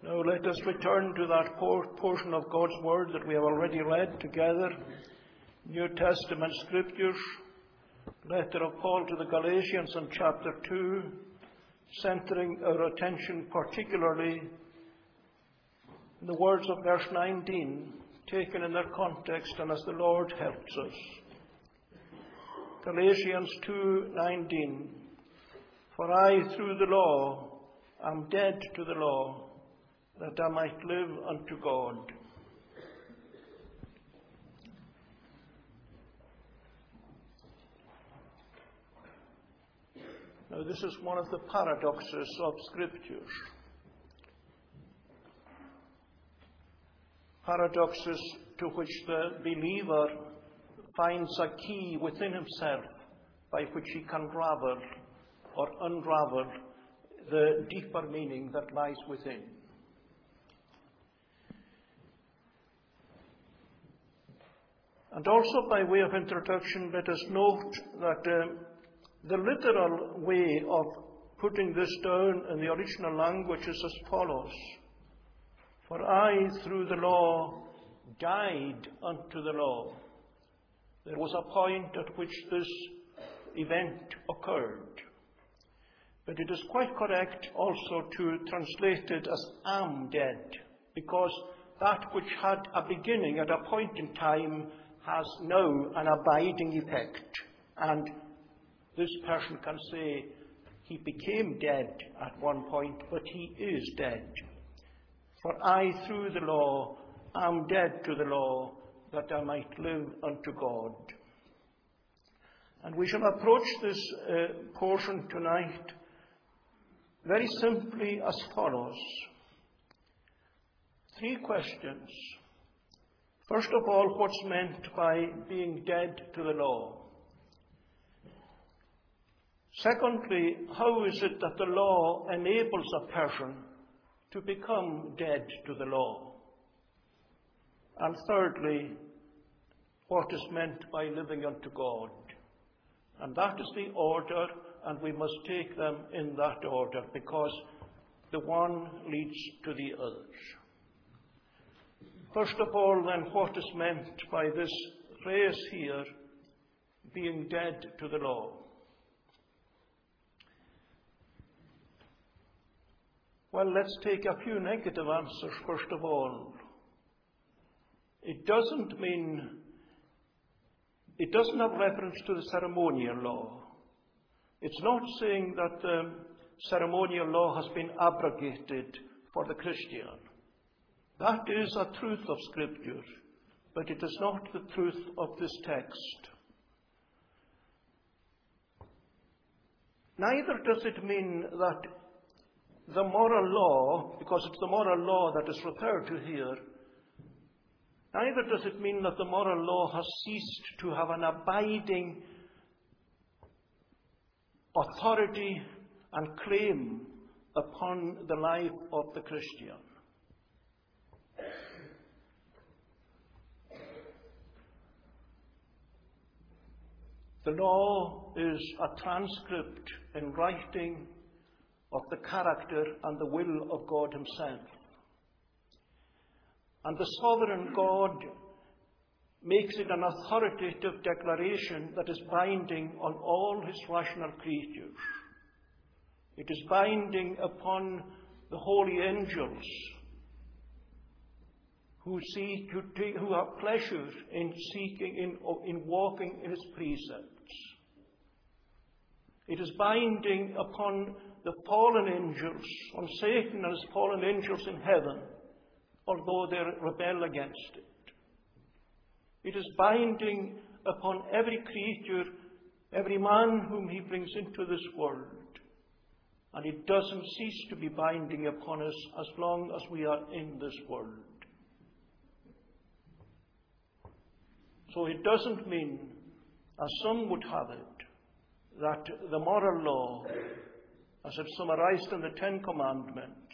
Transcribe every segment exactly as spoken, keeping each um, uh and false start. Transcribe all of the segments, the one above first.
Now let us return to that por- portion of God's Word that we have already read together, New Testament Scriptures, letter of Paul to the Galatians in chapter two, centering our attention particularly in the words of verse nineteen, taken in their context and as the Lord helps us. Galatians two nineteen, for I through the law am dead to the law, that I might live unto God. Now this is one of the paradoxes of Scriptures. Paradoxes to which the believer finds a key within himself by which he can ravel or unravel the deeper meaning that lies within. And also by way of introduction, let us note that um, the literal way of putting this down in the original language is as follows. For I, through the law, died unto the law. There was a point at which this event occurred. But it is quite correct also to translate it as am dead, because that which had a beginning at a point in time has now an abiding effect. And this person can say he became dead at one point, but he is dead. For I, through the law, am dead to the law, that I might live unto God. And we shall approach this uh, portion tonight very simply as follows. Three questions. First of all, what's meant by being dead to the law? Secondly, how is it that the law enables a person to become dead to the law? And thirdly, what is meant by living unto God? And that is the order, and we must take them in that order, because the one leads to the others. First of all, then, what is meant by this phrase here, being dead to the law? Well, let's take a few negative answers first of all. It doesn't mean, it doesn't have reference to the ceremonial law. It's not saying that the ceremonial law has been abrogated for the Christian. That is a truth of Scripture, but it is not the truth of this text. Neither does it mean that the moral law, because it's the moral law that is referred to here, neither does it mean that the moral law has ceased to have an abiding authority and claim upon the life of the Christian. The law is a transcript in writing of the character and the will of God Himself. And the sovereign God makes it an authoritative declaration that is binding on all His rational creatures. It is binding upon the holy angels who seek, who, take, who have pleasure in seeking, in, in walking in His precepts. It is binding upon the fallen angels, on Satan and his fallen angels in heaven, although they rebel against it. It is binding upon every creature, every man whom He brings into this world. And it doesn't cease to be binding upon us as long as we are in this world. So it doesn't mean, as some would have it, that the moral law, as it's summarized in the Ten Commandments,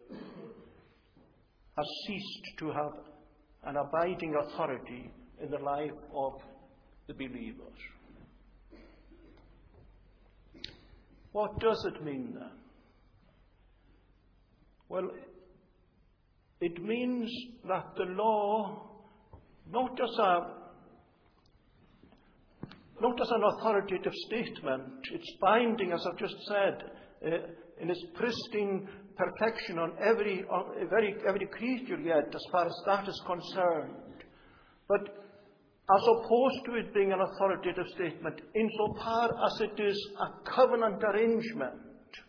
has ceased to have an abiding authority in the life of the believers. What does it mean then? Well, It means that the law, not as a not as an authoritative statement, it's binding, as I've just said, uh, in its pristine perfection on every, on every, every creature yet, as far as that is concerned. But as opposed to it being an authoritative statement, insofar as it is a covenant arrangement,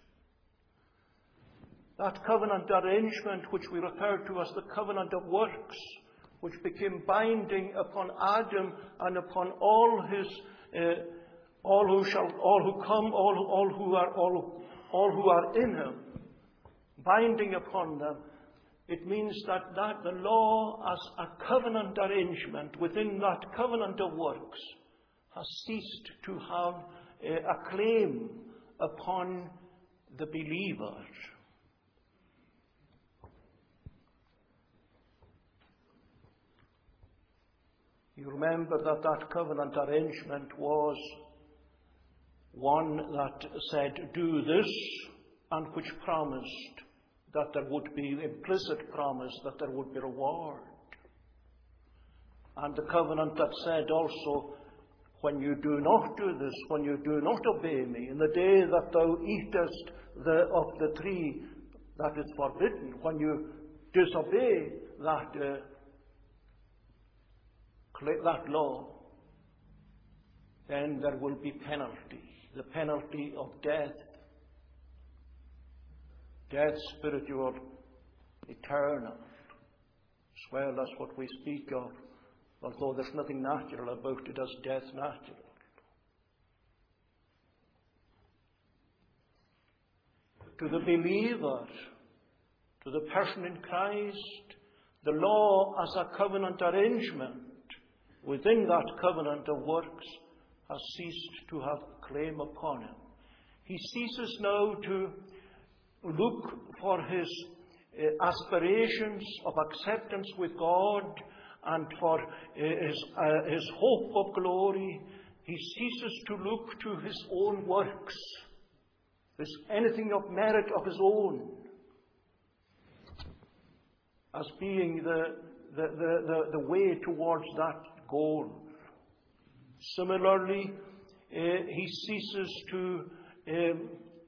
that covenant arrangement which we refer to as the covenant of works, which became binding upon Adam and upon all his, uh, all who shall, all who come, all, all who are, all, all who are in him, binding upon them. It means that, that the law as a covenant arrangement within that covenant of works has ceased to have a, a claim upon the believer. You remember that that covenant arrangement was one that said, do this, and which promised that there would be implicit promise that there would be reward. And the covenant that said also, when you do not do this, when you do not obey me, in the day that thou eatest the, of the tree that is forbidden, when you disobey that uh, that law, then there will be penalty, the penalty of death. Death spiritual, eternal, as well as what we speak of, although there's nothing natural about it as death natural. To the believer, to the person in Christ, the law as a covenant arrangement within that covenant of works has ceased to have claim upon him. He ceases now to look for his uh, aspirations of acceptance with God and for uh, his, uh, his hope of glory. He ceases to look to his own works, this anything of merit of his own, as being the, the, the, the, the way towards that goal. Similarly, uh, he ceases to um,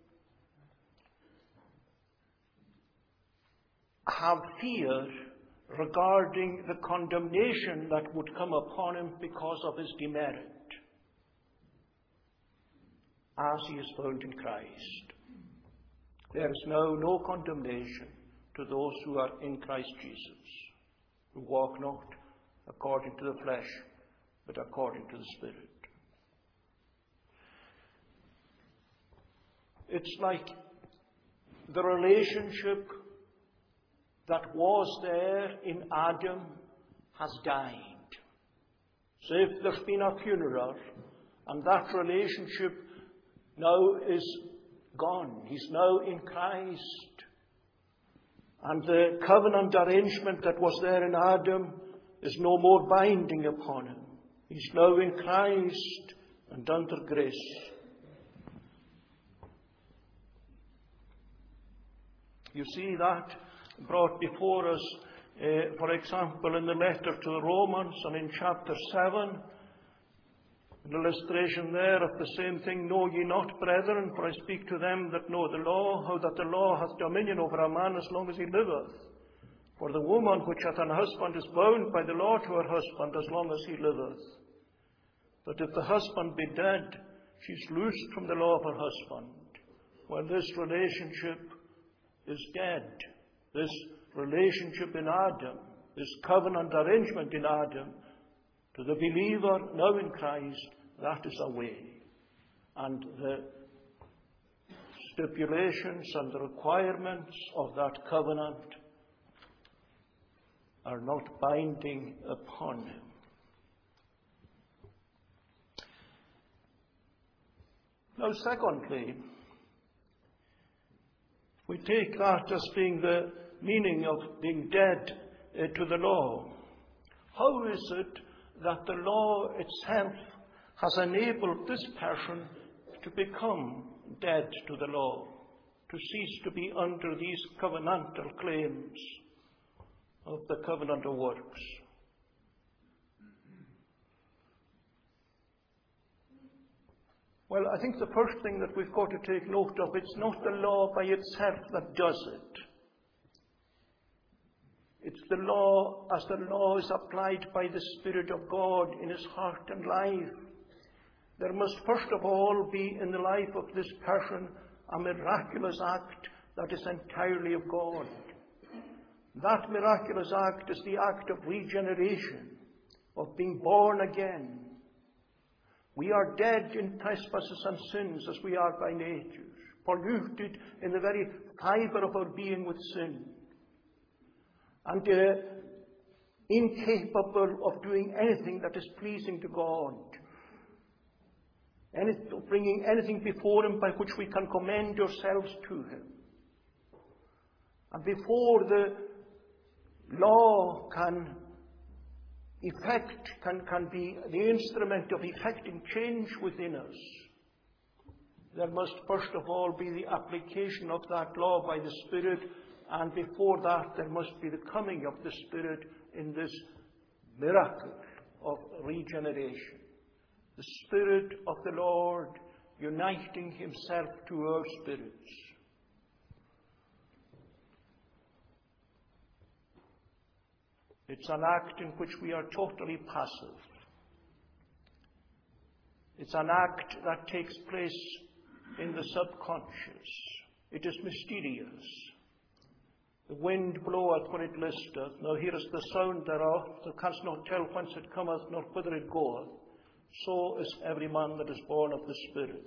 have fear regarding the condemnation that would come upon him because of his demerit, as he is found in Christ. There is now no condemnation to those who are in Christ Jesus, who walk not according to the flesh, but according to the Spirit. It's like the relationship that was there in Adam has died. So if there's been a funeral and that relationship now is gone, he's now in Christ, and the covenant arrangement that was there in Adam is no more binding upon him. He's now in Christ and under grace. You see that brought before us, uh, for example, in the letter to the Romans and in chapter seven, an illustration there of the same thing. Know ye not, brethren, for I speak to them that know the law, how that the law hath dominion over a man as long as he liveth. For the woman which hath an husband is bound by the law to her husband as long as he liveth. But if the husband be dead, she is loosed from the law of her husband. When this relationship is dead, this relationship in Adam, this covenant arrangement in Adam, to the believer now in Christ, that is away. And the stipulations and the requirements of that covenant are not binding upon him. Now, secondly, we take that as being the meaning of being dead uh, to the law. How is it that the law itself has enabled this person to become dead to the law, to cease to be under these covenantal claims? of the covenant of works. Well, I think the first thing that we've got to take note of, it's not the law by itself that does it. It's the law as the law is applied by the Spirit of God in his heart and life. There must first of all be in the life of this person a miraculous act that is entirely of God. That miraculous act is the act of regeneration, of being born again. We are dead in trespasses and sins as we are by nature, polluted in the very fibre of our being with sin, and uh, incapable of doing anything that is pleasing to God, any, bringing anything before him by which we can commend ourselves to him. And before the law can effect, can, can be the instrument of effecting change within us, there must first of all be the application of that law by the Spirit, and before that there must be the coming of the Spirit in this miracle of regeneration. The Spirit of the Lord uniting himself to our spirits. It's an act in which we are totally passive. It's an act that takes place in the subconscious. It is mysterious. The wind bloweth where it listeth, now hearest the sound thereof, thou canst not tell whence it cometh, nor whither it goeth. So is every man that is born of the Spirit.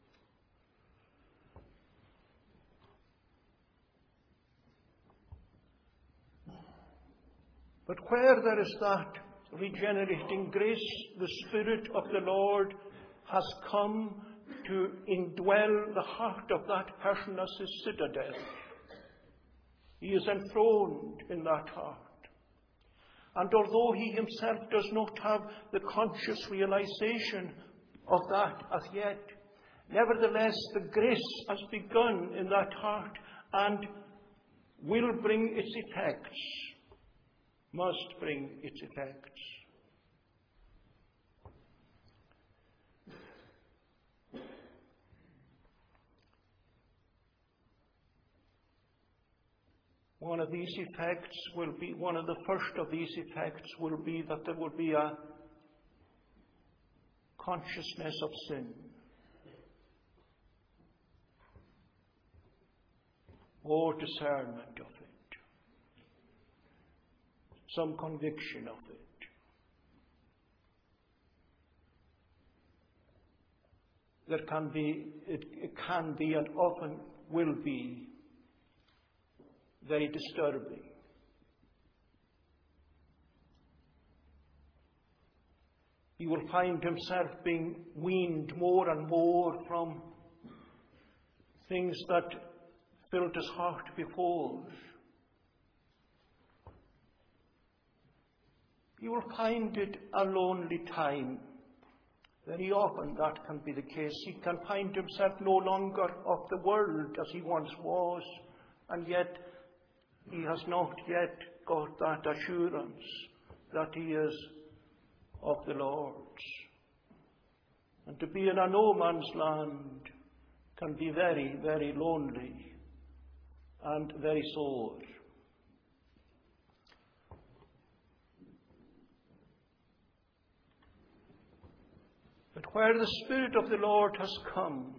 But where there is that regenerating grace, the Spirit of the Lord has come to indwell the heart of that person as his citadel. He is enthroned in that heart. And although he himself does not have the conscious realization of that as yet, nevertheless the grace has begun in that heart and will bring its effects. Must bring its effects. One of these effects will be, one of the first of these effects will be that there will be a consciousness of sin. Or discernment of it. Some conviction of it. There can be, it, it can be and often will be very disturbing. He will find himself being weaned more and more from things that filled his heart before. He will find it a lonely time. Very often that can be the case. He can find himself no longer of the world as he once was, and yet he has not yet got that assurance that he is of the Lord's. And to be in a no man's land can be very, very lonely and very sore. But where the Spirit of the Lord has come,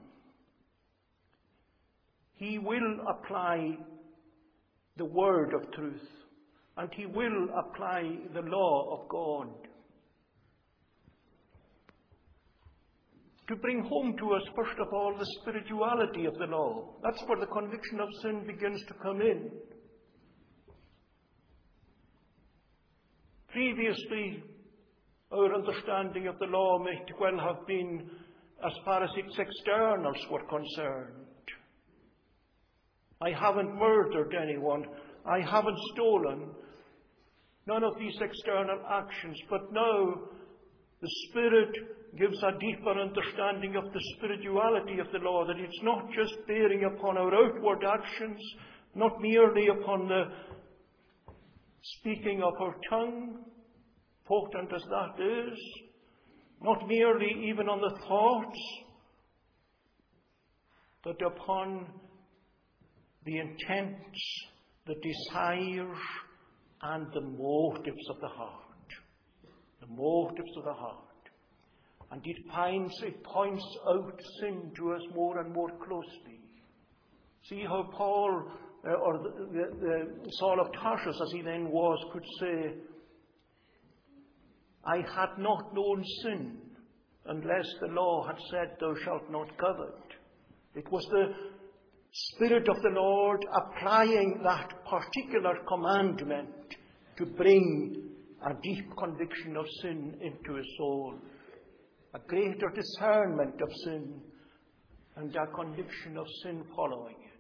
he will apply the word of truth, and he will apply the law of God to bring home to us, first of all, the spirituality of the law. That's where the conviction of sin begins to come in. Previously, our understanding of the law might well have been as far as its externals were concerned. I haven't murdered anyone. I haven't stolen. None of these external actions. But now the Spirit gives a deeper understanding of the spirituality of the law, that it's not just bearing upon our outward actions, not merely upon the speaking of our tongue, potent as that is, not merely even on the thoughts, but upon the intents, the desires, and the motives of the heart. The motives of the heart. And it finds, it points out sin to us more and more closely. See how Paul, uh, or the, the, the Saul of Tarsus, as he then was, could say, I had not known sin unless the law had said, thou shalt not covet. It was the Spirit of the Lord applying that particular commandment to bring a deep conviction of sin into his soul, a greater discernment of sin, and a conviction of sin following it.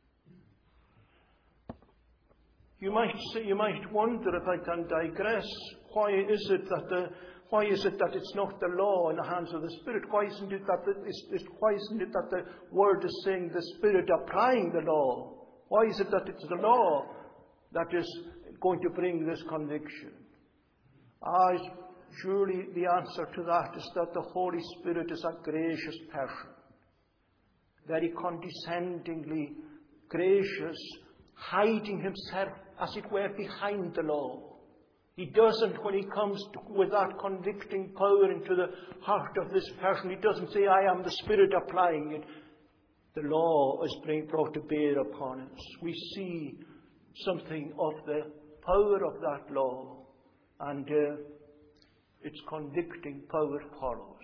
You might say, you might wonder, if I can digress, why is it that the why is it that it's not the law in the hands of the Spirit? Why isn't it that the, it's, it's, why isn't it that the Word is saying the Spirit applying the law? Why is it that it's the law that is going to bring this conviction? Ah, surely the answer to that is that the Holy Spirit is a gracious person, very condescendingly gracious, hiding himself, as it were, behind the law. He doesn't, when he comes to, with that convicting power into the heart of this person, he doesn't say, I am the Spirit applying it. The law is being brought to bear upon us. We see something of the power of that law, and uh, its convicting power follows.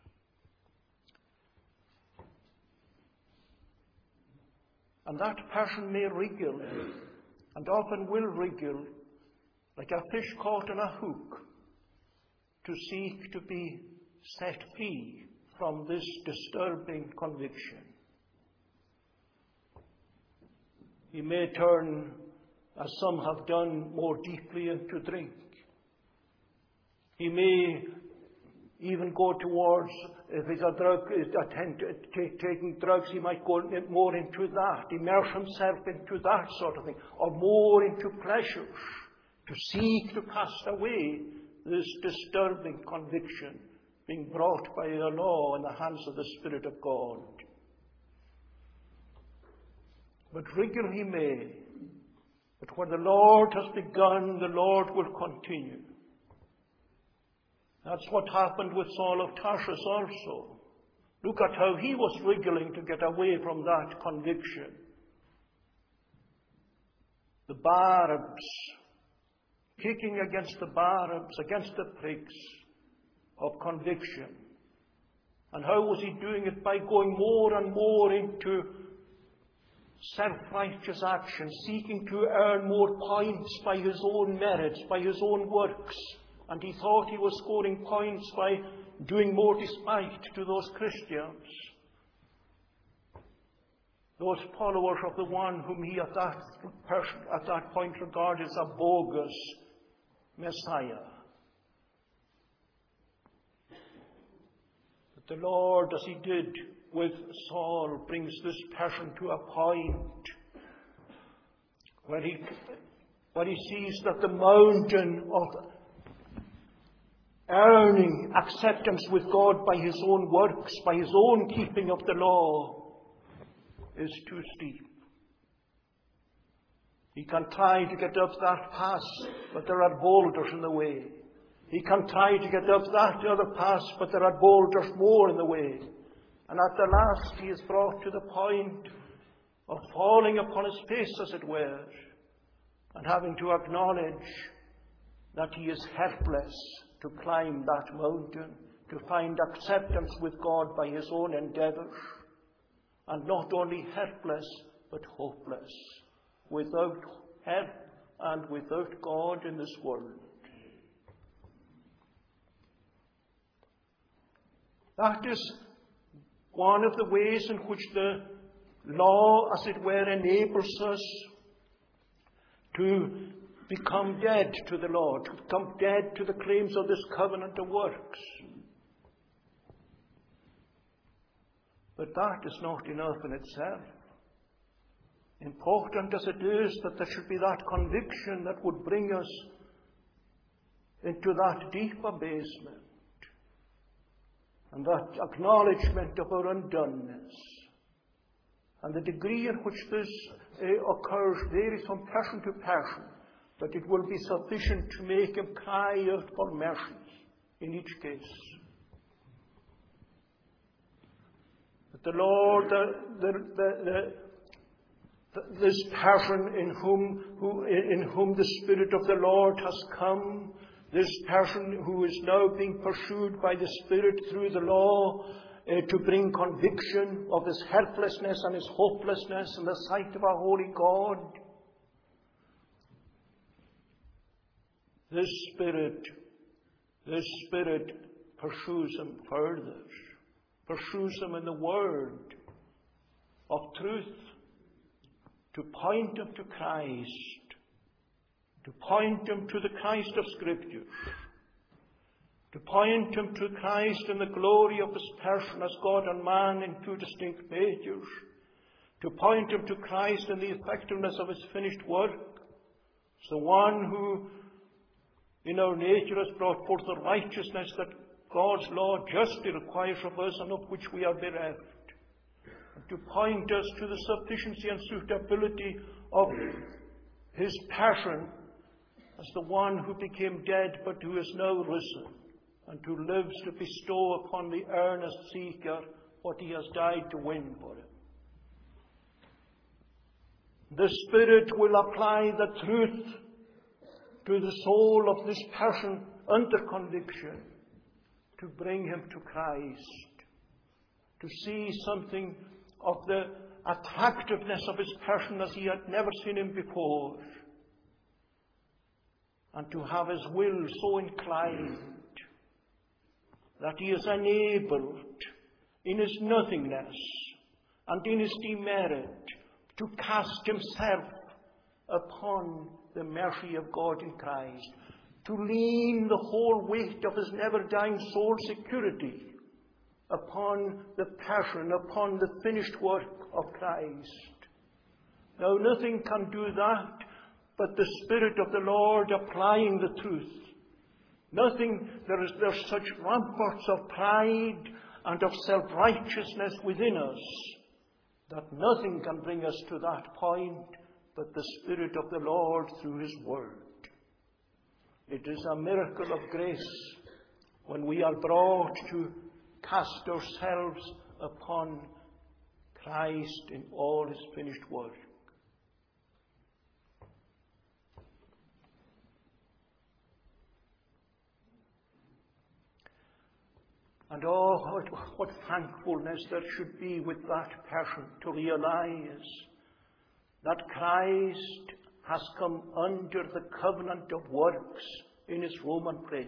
And that person may wriggle, and often will wriggle, like a fish caught in a hook, to seek to be set free from this disturbing conviction. He may turn, as some have done, more deeply into drink. He may even go towards, if he's a drug, attend, take, taking drugs, he might go more into that, immerse himself into that sort of thing, or more into pleasures, to seek to cast away this disturbing conviction being brought by the law in the hands of the Spirit of God. But wriggle he may, but where the Lord has begun, the Lord will continue. That's what happened with Saul of Tarsus also. Look at how he was wriggling to get away from that conviction. The barbs, kicking against the barbs, against the pricks of conviction. And how was he doing it? By going more and more into self-righteous action, seeking to earn more points by his own merits, by his own works. And he thought he was scoring points by doing more despite to those Christians, those followers of the one whom he at that, person, at that point regarded as a bogus Messiah. But the Lord, as he did with Saul, brings this person to a point where he, where he sees that the mountain of earning acceptance with God by his own works, by his own keeping of the law, is too steep. He can try to get up that pass, but there are boulders in the way. He can try to get up that other pass, but there are boulders more in the way. And at the last he is brought to the point of falling upon his face, as it were, and having to acknowledge that he is helpless to climb that mountain, to find acceptance with God by his own endeavours, and not only helpless, but hopeless, without help and without God in this world. That is one of the ways in which the law, as it were, enables us to become dead to the law, to become dead to the claims of this covenant of works. But that is not enough in itself. important as it is that there should be that conviction that would bring us into that deep abasement and that acknowledgement of our undoneness. And the degree in which this uh, occurs varies from person to person, but it will be sufficient to make him cry out for mercy in each case. But the Lord, the, the, the, the, this person in whom, who, in whom the Spirit of the Lord has come, this person who is now being pursued by the Spirit through the law uh, to bring conviction of his helplessness and his hopelessness in the sight of our holy God, this Spirit, this Spirit pursues him further, pursues him in the word of truth, to point him to Christ, to point him to the Christ of Scripture, to point him to Christ in the glory of his person as God and man in two distinct natures, to point him to Christ in the effectiveness of his finished work, as the one who in our nature has brought forth the righteousness that God's law justly requires of us and of which we are bereft, and to point us to the sufficiency and suitability of his passion as the one who became dead but who is now risen, and who lives to bestow upon the earnest seeker what he has died to win for him. The Spirit will apply the truth to the soul of this person under conviction, to bring him to Christ, to see something of the attractiveness of his person as he had never seen him before, and to have his will so inclined that he is enabled in his nothingness and in his demerit to cast himself upon the mercy of God in Christ, to lean the whole weight of his never-dying soul security upon the passion, upon the finished work of Christ. Now, nothing can do that but the Spirit of the Lord applying the truth. Nothing, there is there's such ramparts of pride and of self-righteousness within us that nothing can bring us to that point but the Spirit of the Lord through his word. It is a miracle of grace when we are brought to cast ourselves upon Christ in all his finished work. And oh, what, what thankfulness there should be with that person to realize that Christ has come under the covenant of works in his Roman place.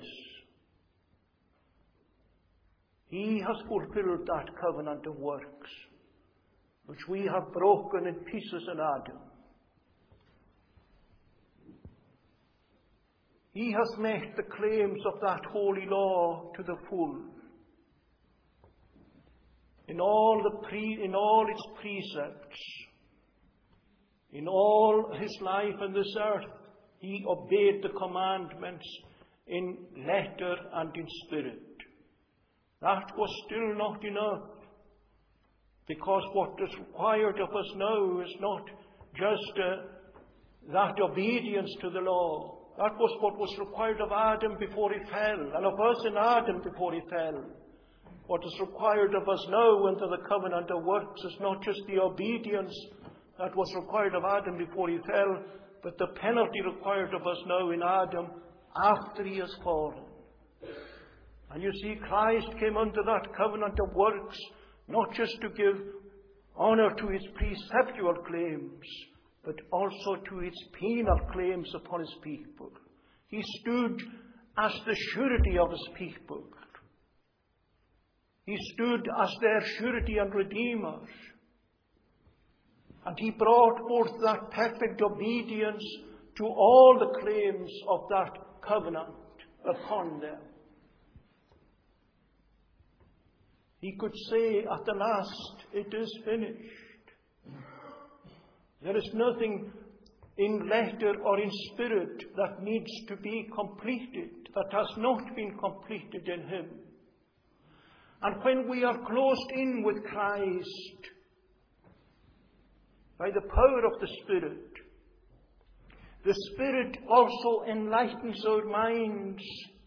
He has fulfilled that covenant of works, which we have broken in pieces in Adam. He has met the claims of that holy law to the full. In all, the pre, in all its precepts, in all his life on this earth, he obeyed the commandments in letter and in spirit. That was still not enough, because what is required of us now is not just uh, that obedience to the law. That was what was required of Adam before he fell, and of us in Adam before he fell. What is required of us now under the covenant of works is not just the obedience that was required of Adam before he fell, but the penalty required of us now in Adam after he has fallen. And you see, Christ came under that covenant of works not just to give honour to his preceptual claims, but also to his penal claims upon his people. He stood as the surety of his people. He stood as their surety and redeemer. And he brought forth that perfect obedience to all the claims of that covenant upon them. He could say at the last, "It is finished." There is nothing in letter or in spirit that needs to be completed, that has not been completed in Him. And when we are closed in with Christ by the power of the Spirit, the Spirit also enlightens our minds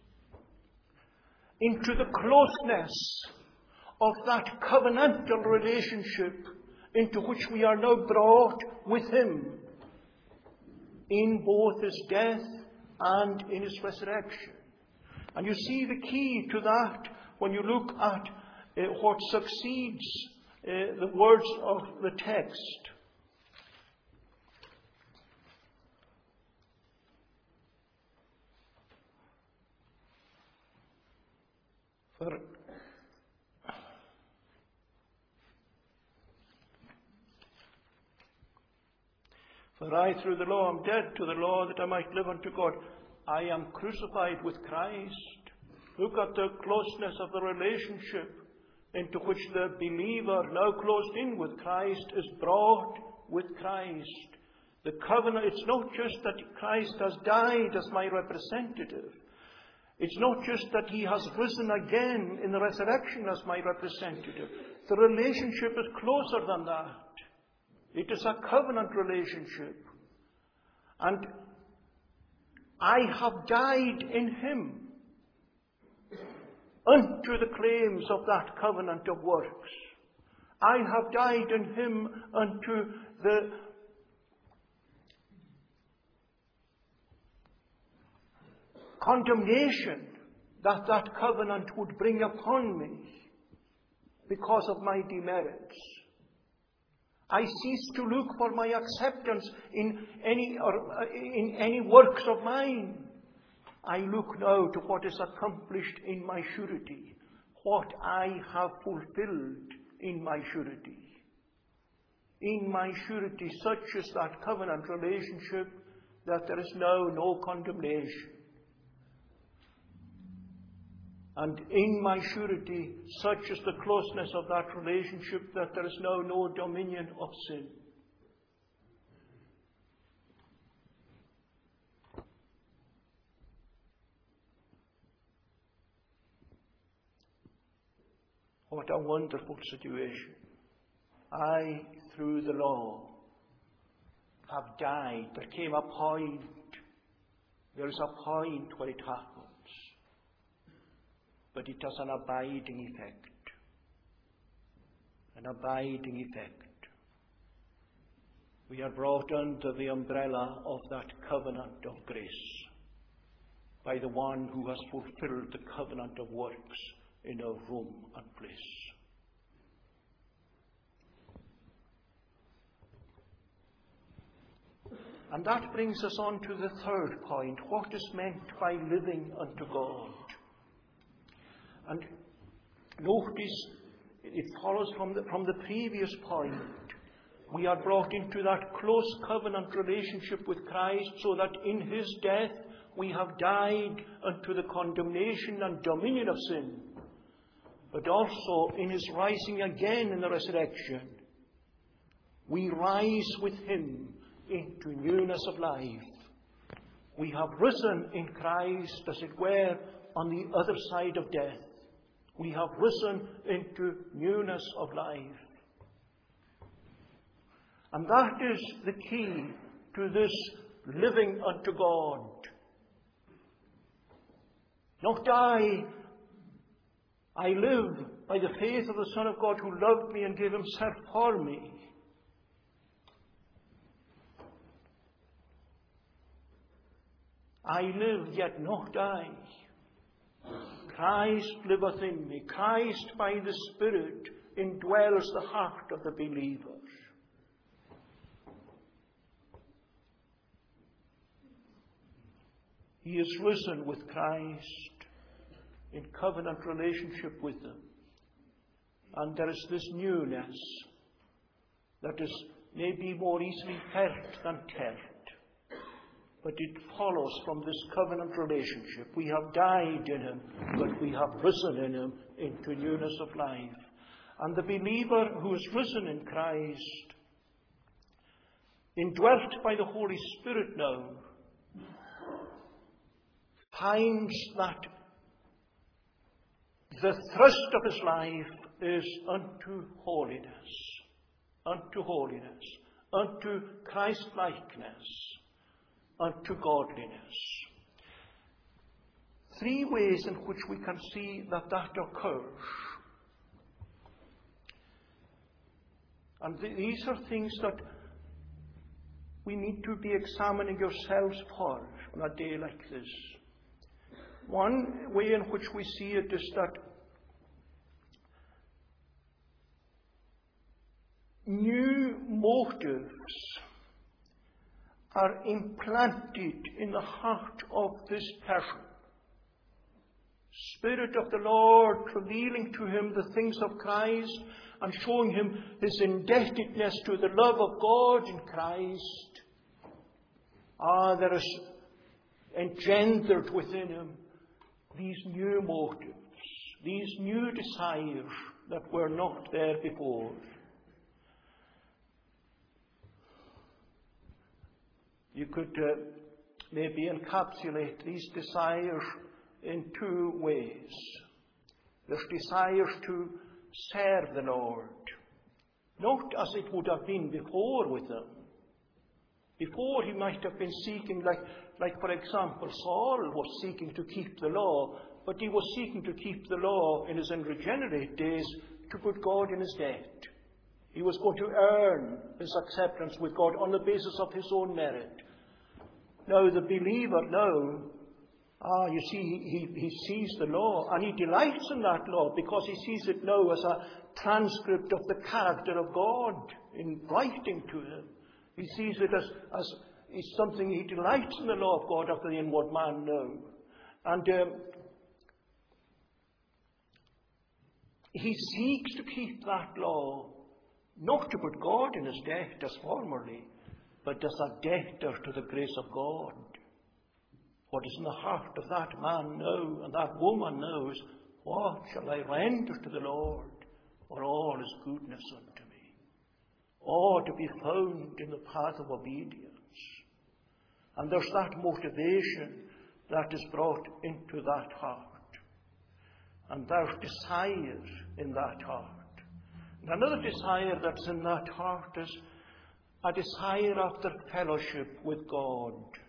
into the closeness of that covenantal relationship into which we are now brought with Him in both His death and in His resurrection. And you see the key to that when you look at uh, what succeeds uh, the words of the text. For For I, through the law, am dead to the law, that I might live unto God. I am crucified with Christ. Look at the closeness of the relationship into which the believer, now closed in with Christ, is brought with Christ. The covenant, it's not just that Christ has died as my representative. It's not just that He has risen again in the resurrection as my representative. The relationship is closer than that. It is a covenant relationship. And I have died in Him unto the claims of that covenant of works. I have died in Him unto the condemnation that that covenant would bring upon me because of my demerits. I cease to look for my acceptance in any or uh, in any works of mine. I look now to what is accomplished in my surety, what I have fulfilled in my surety. In my surety, such is that covenant relationship that there is now no condemnation. And in my surety, such is the closeness of that relationship that there is now no dominion of sin. What a wonderful situation. I, through the law, have died. There came a point, there is a point where it happens. But it has an abiding effect. An abiding effect. We are brought under the umbrella of that covenant of grace by the one who has fulfilled the covenant of works in our room and place. And that brings us on to the third point. What is meant by living unto God? And notice, it follows from the, from the previous point. We are brought into that close covenant relationship with Christ so that in His death we have died unto the condemnation and dominion of sin. But also in His rising again in the resurrection, we rise with Him into newness of life. We have risen in Christ, as it were, on the other side of death. We have risen into newness of life. And that is the key to this living unto God. Not I. I live by the faith of the Son of God who loved me and gave Himself for me. I live, yet not I. Christ liveth in me. Christ by the Spirit indwells the heart of the believers. He is risen with Christ in covenant relationship with them. And there is this newness that is maybe more easily felt than telt. But it follows from this covenant relationship. We have died in Him, but we have risen in Him into newness of life. And the believer who is risen in Christ indwelt by the Holy Spirit now, finds that the thrust of his life is unto holiness, unto holiness, unto Christ-likeness, unto godliness. Three ways in which we can see that that occurs. And th- these are things that we need to be examining ourselves for on a day like this. One way in which we see it is that new motives are implanted in the heart of this person. Spirit of the Lord revealing to him the things of Christ and showing him his indebtedness to the love of God in Christ. Ah, there is engendered within him these new motives, these new desires that were not there before. You could uh, maybe encapsulate these desires in two ways. There's desires to serve the Lord, not as it would have been before with them. Before he might have been seeking, like, like for example, Saul was seeking to keep the law, but he was seeking to keep the law in his unregenerate days to put God in his debt. He was going to earn his acceptance with God on the basis of his own merit. Now the believer now, ah, you see, he, he sees the law and he delights in that law because he sees it now as a transcript of the character of God in writing to him. He sees it as, as is something he delights in the law of God after the inward man now. And um, he seeks to keep that law, not to put God in his debt as formerly, but as a debtor to the grace of God. What is in the heart of that man now and that woman now is, what shall I render to the Lord for all his goodness unto me? Or to be found in the path of obedience. And there's that motivation that is brought into that heart. And there's desire in that heart. And another desire that's in that heart is a desire after fellowship with God.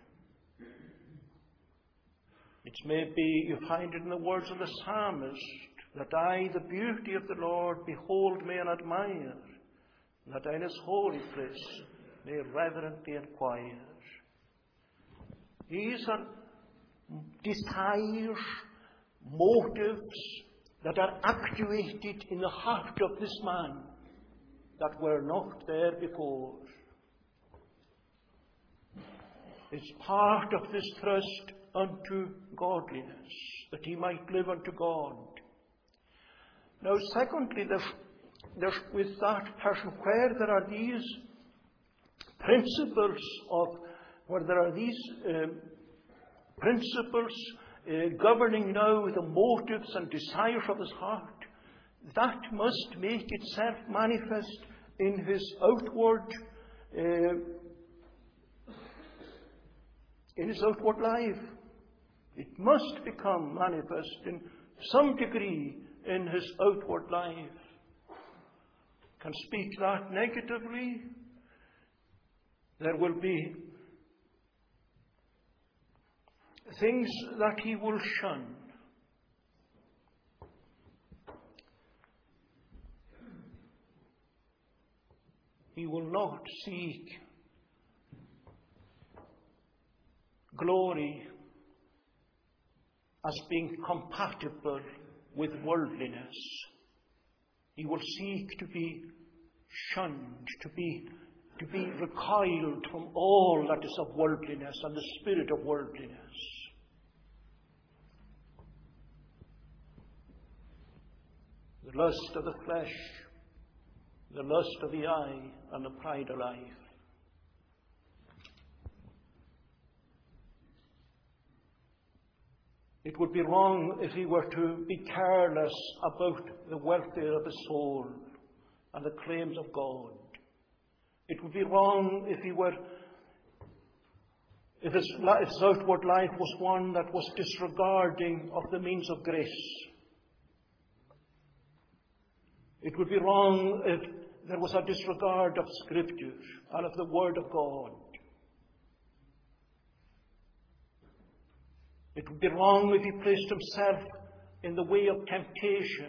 It's maybe, you find it in the words of the psalmist, that I, the beauty of the Lord, behold me and admire, and that I in his holy place may reverently inquire. These are desires, motives that are actuated in the heart of this man that were not there before. It's part of this thrust unto godliness, that he might live unto God. Now, secondly, there's, there's with that person where there are these principles of, where there are these um, principles uh, governing now the motives and desires of his heart, that must make itself manifest in his outward uh, in his outward life. It must become manifest in some degree in his outward life. Can speak that negatively, there will be things that he will shun. He will not seek glory as being compatible with worldliness. He will seek to be shunned, to be, to be recoiled from all that is of worldliness and the spirit of worldliness. The lust of the flesh, the lust of the eye, and the pride of life. It would be wrong if he were to be careless about the welfare of his soul and the claims of God. It would be wrong if he were, if his, if his outward life was one that was disregarding of the means of grace. It would be wrong if there was a disregard of Scripture and of the Word of God. It would be wrong if he placed himself in the way of temptation.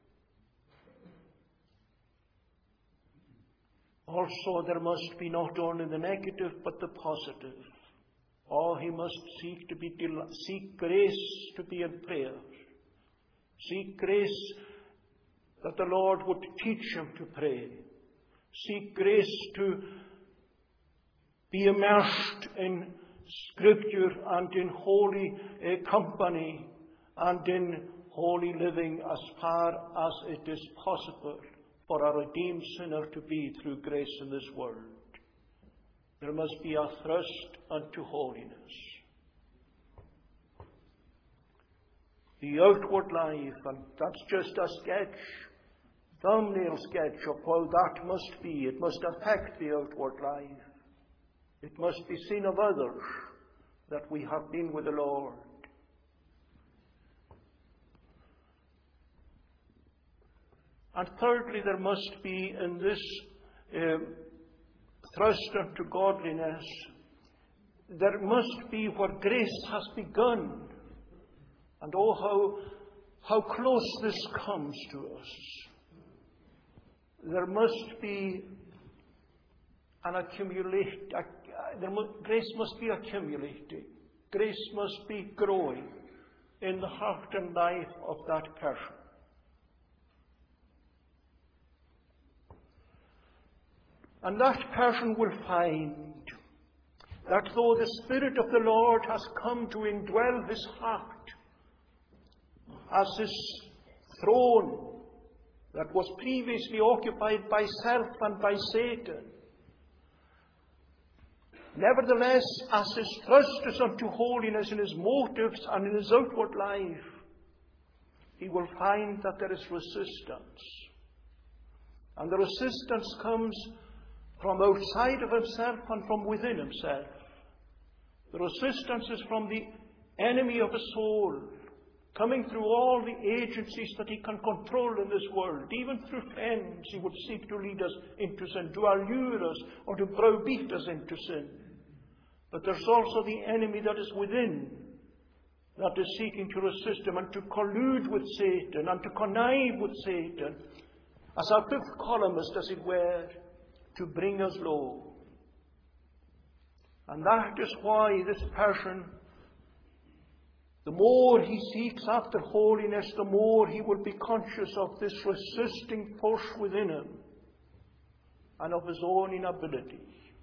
Also, there must be not only the negative but the positive. Or he must seek to be seek grace to be in prayer. Seek grace that the Lord would teach him to pray. Seek grace to be immersed in Scripture and in holy uh, company and in holy living as far as it is possible for a redeemed sinner to be through grace in this world. There must be a thrust unto holiness. The outward life, and that's just a sketch, thumbnail sketch of how that must be. It must affect the outward life. It must be seen of others that we have been with the Lord. And thirdly, there must be in this um, thrust unto godliness, there must be where grace has begun. And oh, how, how close this comes to us. There must be an accumulate. Uh, there mu- grace must be accumulating. Grace must be growing in the heart and life of that person. And that person will find that though the Spirit of the Lord has come to indwell his heart as his throne that was previously occupied by self and by Satan, nevertheless, as his thrust is unto holiness in his motives and in his outward life, he will find that there is resistance. And the resistance comes from outside of himself and from within himself. The resistance is from the enemy of his soul, coming through all the agencies that he can control in this world. Even through friends, he would seek to lead us into sin, to allure us, or to browbeat us into sin. But there's also the enemy that is within, that is seeking to resist him and to collude with Satan and to connive with Satan, as a fifth columnist, as it were, to bring us low. And that is why this person, the more he seeks after holiness, the more he will be conscious of this resisting force within him and of his own inability.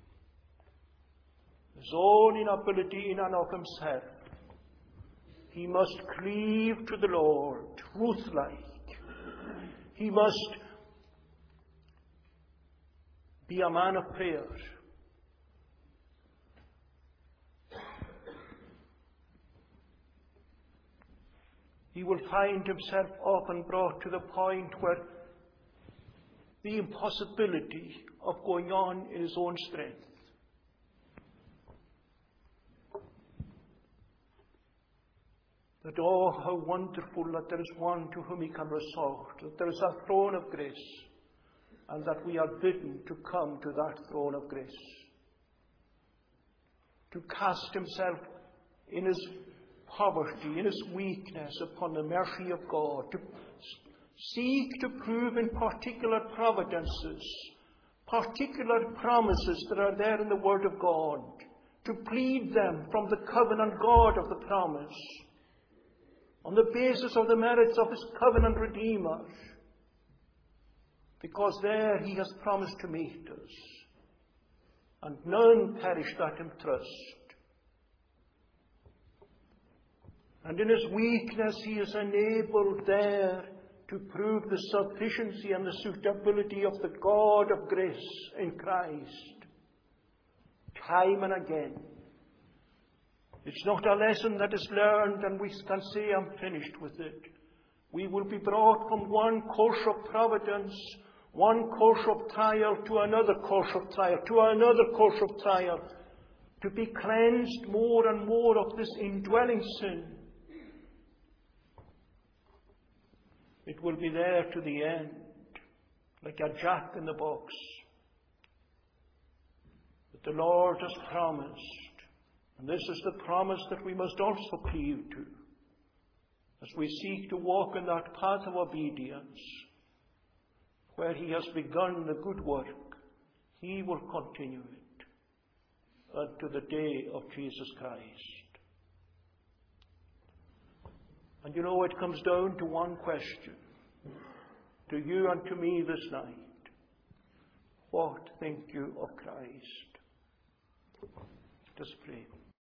His own inability in and of himself. He must cleave to the Lord, Ruth-like. He must be a man of prayer. He will find himself often brought to the point where the impossibility of going on in his own strength. That, oh, how wonderful that there is one to whom he can resort, that there is a throne of grace, and that we are bidden to come to that throne of grace. To cast himself in his poverty, in his weakness, upon the mercy of God. To seek to prove in particular providences, particular promises that are there in the Word of God. To plead them from the covenant God of the promise, on the basis of the merits of his covenant Redeemer. Because there he has promised to meet us. And none perish that him trust. And in his weakness he is enabled there to prove the sufficiency and the suitability of the God of grace in Christ. Time and again. It's not a lesson that is learned and we can say, I'm finished with it. We will be brought from one course of providence, one course of trial to another course of trial, to another course of trial, to be cleansed more and more of this indwelling sin. It will be there to the end, like a jack in the box. But the Lord has promised, and this is the promise that we must also cleave to, as we seek to walk in that path of obedience, where He has begun the good work, He will continue it unto the day of Jesus Christ. And you know, it comes down to one question, to you and to me this night. What think you of Christ? Let us pray.